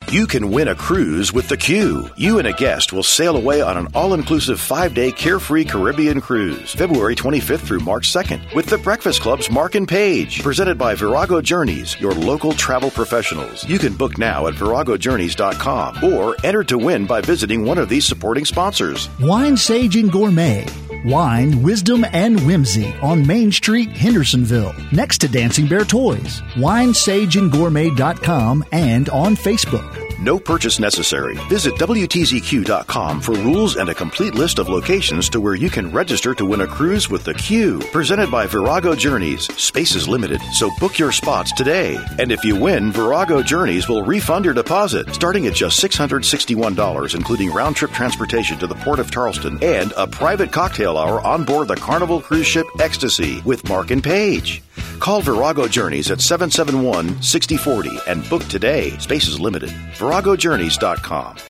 You can win a cruise with theCUBE. You and a guest will sail away on an all-inclusive 5-day carefree Caribbean cruise, February 25th through March 2nd, with the Breakfast Club's Mark and Paige, presented by Virago Journeys, your local travel professionals. You can book now at viragojourneys.com or enter to win by visiting one of these supporting sponsors. Wine, Sage, and Gourmet. Wine, wisdom, and whimsy on Main Street, Hendersonville, next to Dancing Bear Toys. WineSageandGourmet.com and on Facebook. No purchase necessary. Visit WTZQ.com for rules and a complete list of locations to where you can register to win a cruise with theCUBE. Presented by Virago Journeys. Space is limited, so book your spots today. And if you win, Virago Journeys will refund your deposit, starting at just $661, including round-trip transportation to the Port of Charleston and a private cocktail hour on board the Carnival cruise ship Ecstasy with Mark and Paige. Call Virago Journeys at 771-6040 and book today. Space is limited. ViragoJourneys.com.